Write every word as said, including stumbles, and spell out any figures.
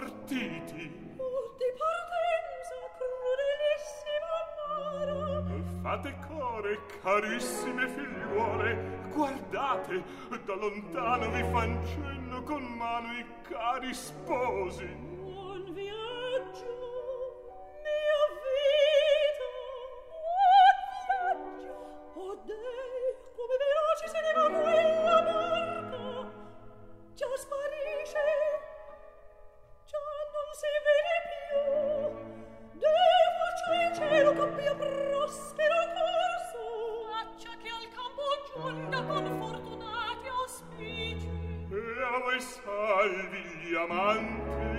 partiti. Oh, di partenza crudelissima amara. Fate core, carissime figliuole, guardate, da lontano vi fan cenno con mano i cari sposi. Buon viaggio, mia vita, buon viaggio. Oh Dei, come veloce se ne va quella barca. Già sparisce, già non si vede più. Dei faccia il cielo cappia prospero corso. Faccia che al campo giunga con fortunati auspici. E a voi salvi gli amanti.